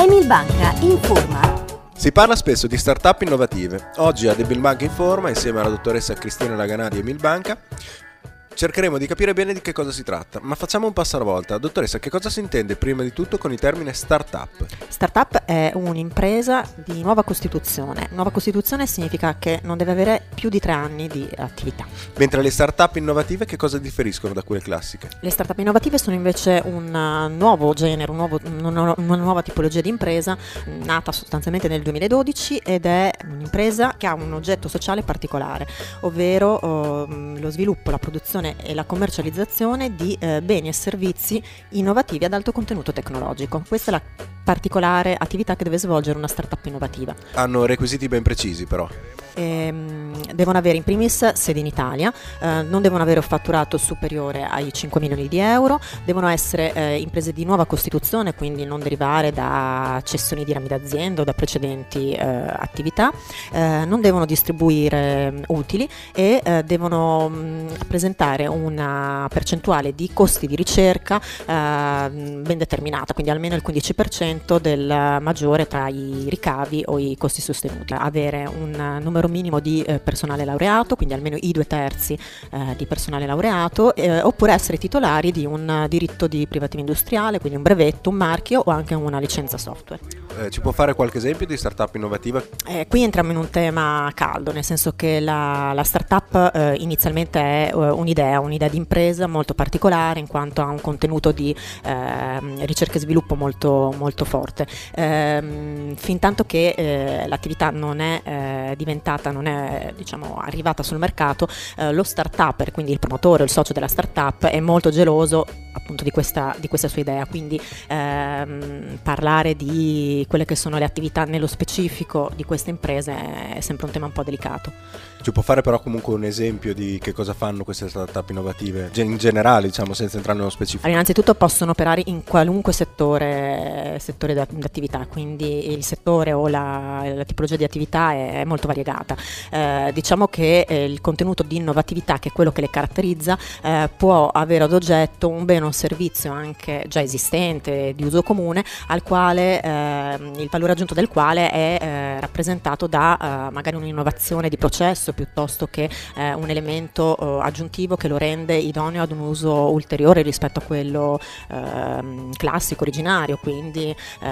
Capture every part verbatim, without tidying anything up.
Emilbanca informa. Si parla spesso di start-up innovative. Oggi ad Emilbanca Informa, insieme alla dottoressa Cristina Laganà di Emilbanca, cercheremo di capire bene di che cosa si tratta, ma facciamo un passo alla volta. Dottoressa, che cosa si intende prima di tutto con il termine start-up? Start-up è un'impresa di nuova costituzione. Nuova costituzione significa che non deve avere più di tre anni di attività. Mentre le start-up innovative che cosa differiscono da quelle classiche? Le start-up innovative sono invece un nuovo genere, un nuovo, una nuova tipologia di impresa nata sostanzialmente nel duemiladodici ed è un'impresa che ha un oggetto sociale particolare, ovvero oh, lo sviluppo, la produzione e la commercializzazione di eh, beni e servizi innovativi ad alto contenuto tecnologico. Questa è la particolare attività che deve svolgere una startup innovativa. Hanno requisiti ben precisi però. Ehm, devono avere in primis sede in Italia, eh, non devono avere un fatturato superiore ai cinque milioni di euro, devono essere eh, imprese di nuova costituzione, quindi non derivare da cessioni di rami d'azienda o da precedenti eh, attività, eh, non devono distribuire mh, utili e eh, devono mh, presentare una percentuale di costi di ricerca eh, ben determinata, quindi almeno il quindici per cento del maggiore tra i ricavi o i costi sostenuti. Avere un numero minimo di eh, personale laureato, quindi almeno i due terzi eh, di personale laureato, eh, oppure essere titolari di un uh, diritto di privativa industriale, quindi un brevetto, un marchio o anche una licenza software. Eh, ci può fare qualche esempio di startup innovativa? Eh, qui entriamo in un tema caldo, nel senso che la, la startup eh, inizialmente è uh, un'idea, un'idea di impresa molto particolare in quanto ha un contenuto di eh, ricerca e sviluppo molto, molto forte. Eh, fin tanto che eh, l'attività non è eh, diventata non è diciamo arrivata sul mercato, eh, lo start-upper, quindi il promotore o il socio della startup, è molto geloso appunto di questa, di questa sua idea, quindi ehm, parlare di quelle che sono le attività nello specifico di queste imprese è sempre un tema un po' delicato. Ci può fare però comunque un esempio di che cosa fanno queste startup innovative in generale, diciamo, senza entrare nello specifico? Allora, innanzitutto possono operare in qualunque settore, settore d'attività, quindi il settore o la, la tipologia di attività è molto variegata. Eh, diciamo che eh, il contenuto di innovatività, che è quello che le caratterizza, eh, può avere ad oggetto un bene o un servizio anche già esistente, di uso comune, al quale eh, il valore aggiunto del quale è eh, rappresentato da eh, magari un'innovazione di processo piuttosto che eh, un elemento eh, aggiuntivo che lo rende idoneo ad un uso ulteriore rispetto a quello eh, classico, originario, quindi eh,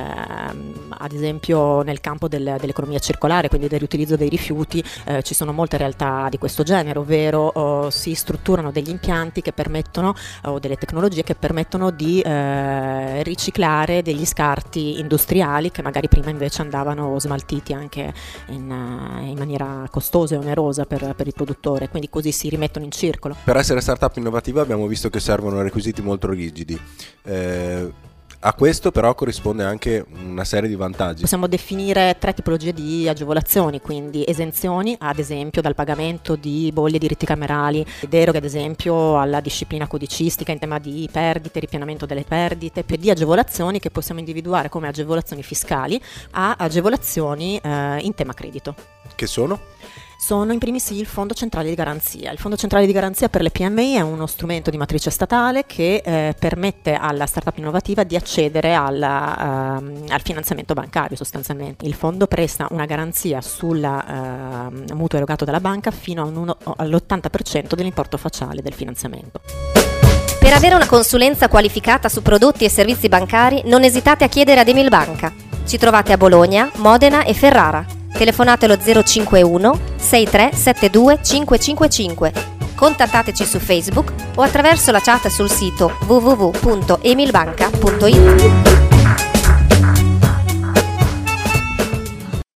ad esempio nel campo del, dell'economia circolare, quindi del riutilizzo dei rifiuti, eh, ci sono molte realtà di questo genere, ovvero oh, si strutturano degli impianti che permettono o oh, delle tecnologie che permettono di eh, riciclare degli scarti industriali che magari prima invece andavano smaltiti anche in, in maniera costosa e onerosa Per, per il produttore, quindi così si rimettono in circolo. Per essere startup innovativa abbiamo visto che servono requisiti molto rigidi. Eh, a questo però corrisponde anche una serie di vantaggi. Possiamo definire tre tipologie di agevolazioni, quindi esenzioni, ad esempio dal pagamento di bolli di riti camerali, deroghe ad esempio alla disciplina codicistica in tema di perdite, ripianamento delle perdite, più di agevolazioni che possiamo individuare come agevolazioni fiscali a agevolazioni eh, in tema credito. Che sono? Sono in primis il Fondo Centrale di Garanzia. Il Fondo Centrale di Garanzia per le P M I è uno strumento di matrice statale che eh, permette alla startup innovativa di accedere alla, uh, al finanziamento bancario sostanzialmente. Il fondo presta una garanzia sul uh, mutuo erogato dalla banca fino a un uno, all'ottanta per cento dell'importo facciale del finanziamento. Per avere una consulenza qualificata su prodotti e servizi bancari non esitate a chiedere ad Emilbanca. Ci trovate a Bologna, Modena e Ferrara. Telefonate allo zero cinque uno sei tre sette due cinque cinque cinque. Contattateci su Facebook o attraverso la chat sul sito w w w punto emilbanca punto i t.